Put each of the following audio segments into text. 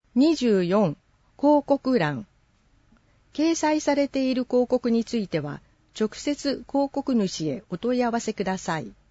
24、広告欄。掲載されている広告については、直接広告主へお問い合わせください。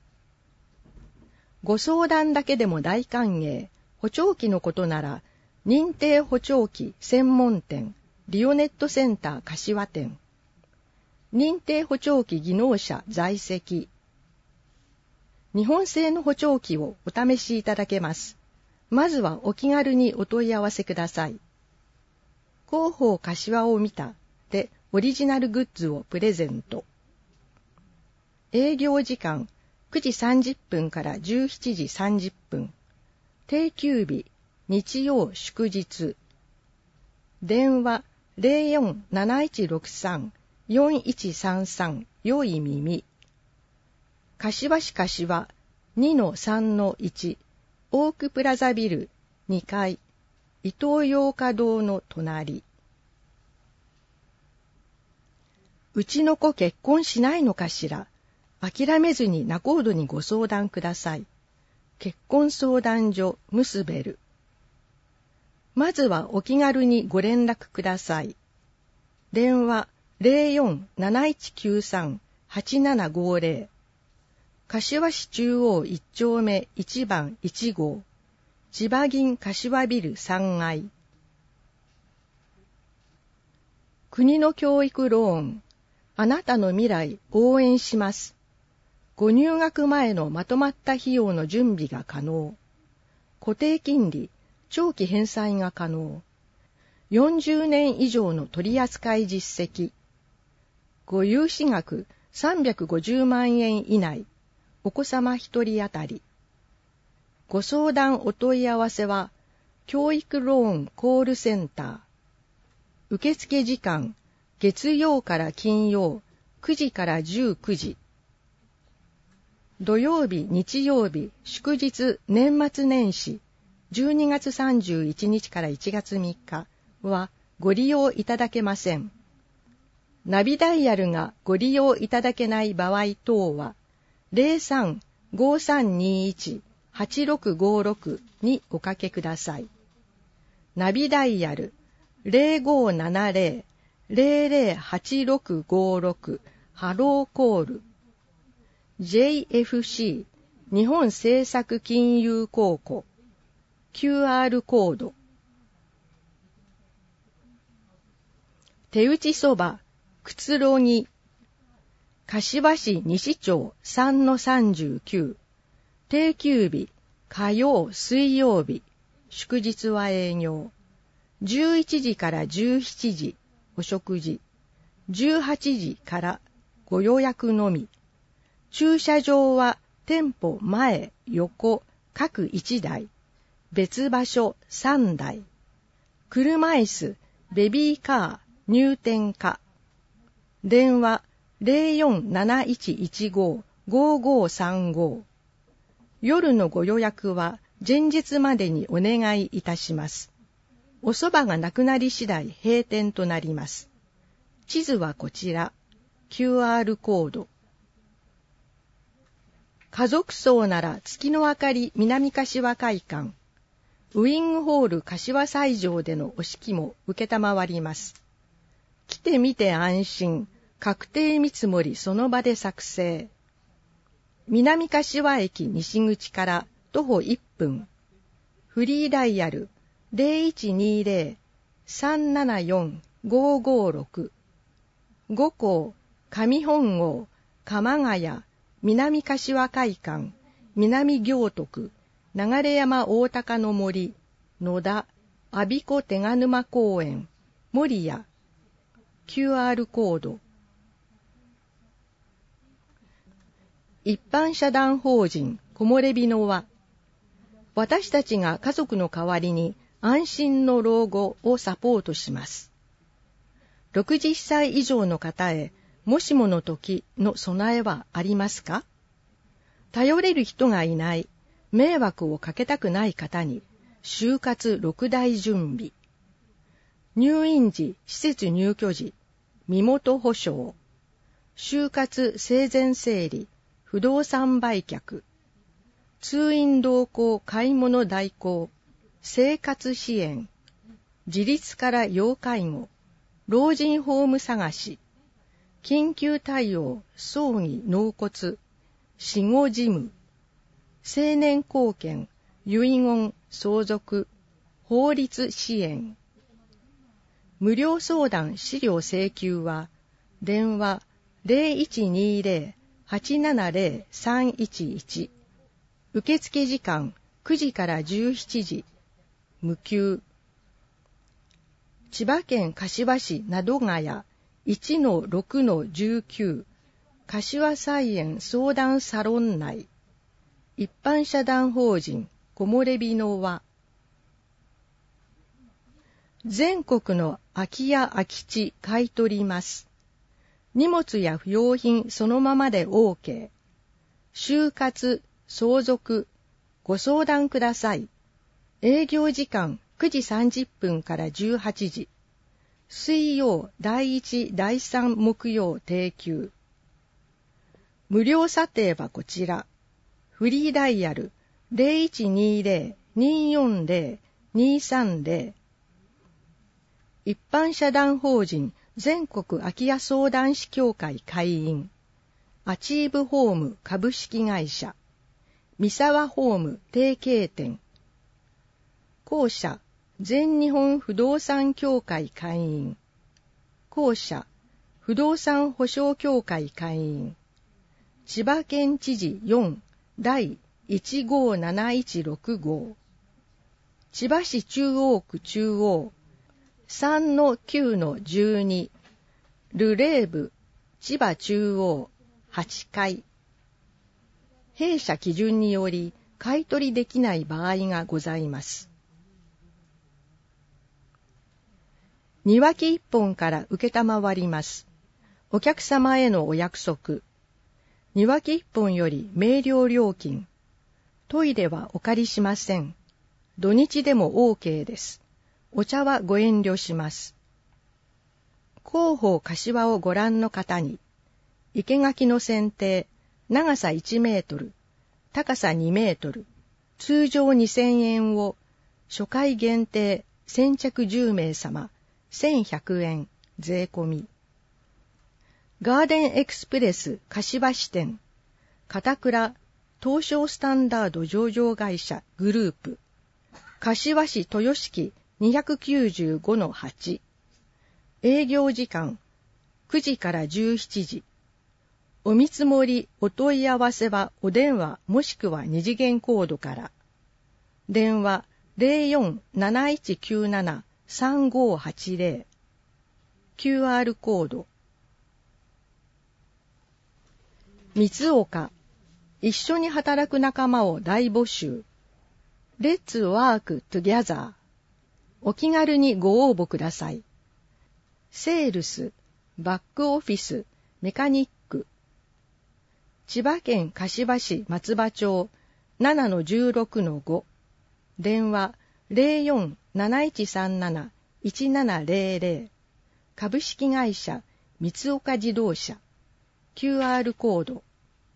ご相談だけでも大歓迎。補聴器のことなら、認定補聴器専門店、リオネットセンター柏店。認定補聴器技能者在籍。日本製の補聴器をお試しいただけます。まずはお気軽にお問い合わせください。広報柏を見たでオリジナルグッズをプレゼント。営業時間9時30分から17時30分。定休日日曜祝日。電話 04-7163-4133 よい耳。柏市柏 2-3-1 オークプラザビル2階伊東洋華堂の隣。うちの子結婚しないのかしら。諦めずに仲人にご相談ください。結婚相談所ムスベル。まずはお気軽にご連絡ください。電話 04-7193-8750。柏市中央1丁目1番1号。千葉銀柏ビル3階。国の教育ローン。あなたの未来応援します。ご入学前のまとまった費用の準備が可能。固定金利、長期返済が可能。40年以上の取扱実績。ご融資額350万円以内。お子様一人当たり。ご相談お問い合わせは、教育ローンコールセンター。受付時間、月曜から金曜、9時から19時。土曜日、日曜日、祝日、年末年始、12月31日から1月3日はご利用いただけません。ナビダイヤルがご利用いただけない場合等は、03-5321-8656 におかけください。ナビダイヤル 0570-008656 ハローコール。JFC 日本政策金融公庫 QR コード。手打ちそばくつろぎ。柏市西町 3-39。定休日火曜水曜日。祝日は営業。11時から17時お食事。18時からご予約のみ。駐車場は店舗前横各1台。別場所3台。車椅子ベビーカー入店可。電話 04-7115-5535。夜のご予約は前日までにお願いいたします。お蕎麦がなくなり次第閉店となります。地図はこちら。QR コード。家族葬なら月の明かり南柏会館。ウィングホール柏斎場でのお式も受けたまわります。来てみて安心。確定見積もりその場で作成。南柏駅西口から徒歩1分。フリーダイヤル 0120-374-556。5校上本郷鎌ヶ谷南柏会館南行徳流山大高の森野田我孫子手賀沼公園守谷。 QR コード。一般社団法人木漏れ日の輪。私たちが家族の代わりに安心の老後をサポートします。60歳以上の方へもしもの時の備えはありますか？頼れる人がいない、迷惑をかけたくない方に就活6大準備。入院時、施設入居時、身元保証。就活生前整理、不動産売却。通院同行買い物代行、生活支援。 自立から要介護、老人ホーム探し、緊急対応、葬儀納骨、死後事務、成年後見、遺言、相続、法律支援。無料相談資料請求は、電話 0120-870-311。受付時間9時から17時。無給。千葉県柏市灘ヶ谷 1-6-19 柏菜園相談サロン内。一般社団法人木漏れ日の輪。全国の空き家空き地買い取ります。荷物や不要品そのままで OK。就活、相続、ご相談ください。営業時間9時30分から18時。水曜第1、第3木曜定休。無料査定はこちら。フリーダイヤル 0120-240-230。一般社団法人全国空き家相談士協会会員。アチーブホーム株式会社。三沢ホーム提携店。公社全日本不動産協会会員。公社不動産保証協会会員。千葉県知事4第157165号。千葉市中央区中央 3-9-12 ルレーブ千葉中央8階。弊社基準により買い取りできない場合がございます。庭木1本から受けたまわります。お客様へのお約束。庭木1本より明瞭料金。トイレはお借りしません。土日でも OK です。お茶はご遠慮します。広報柏をご覧の方に、生垣の剪定、長さ1メートル、高さ2メートル、通常2000円を、初回限定、先着10名様、1100円、税込み。ガーデンエクスプレス柏支店、片倉東証スタンダード上場会社グループ、柏市豊敷 295-8。営業時間9時から17時。お見積もりお問い合わせはお電話もしくは二次元コードから。電話 047197-3580。QR コード。三岡。一緒に働く仲間を大募集。レッツワークトゥギャザー。お気軽にご応募ください。セールス、バックオフィス、メカニック。千葉県柏市松葉町 7-16-5。電話 04-7137-1700。株式会社三岡自動車。QR コード。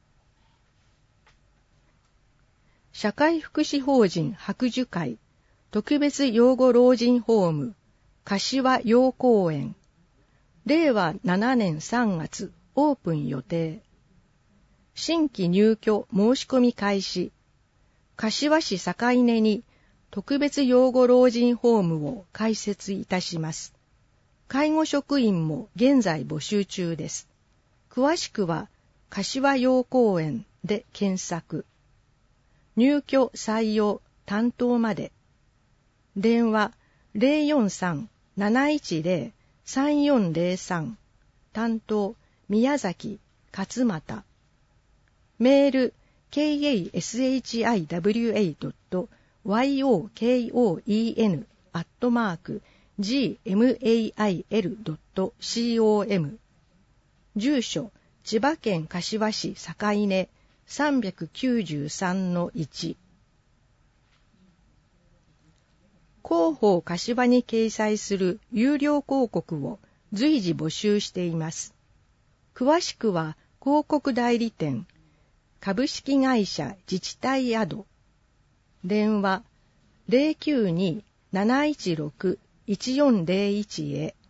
社会福祉法人白樹会特別養護老人ホーム柏陽公園。令和7年3月オープン予定。新規入居申し込み開始。柏市坂根に特別養護老人ホームを開設いたします。介護職員も現在募集中です。詳しくは柏陽公園で検索。入居採用担当まで。電話 043-710-3403。担当宮崎勝又。メール kashiwa.wakoen@gmail.com。住所千葉県柏市坂根 393-1。広報柏に掲載する有料広告を随時募集しています。詳しくは広告代理店株式会社自治体宿。電話 092-716 1401へ。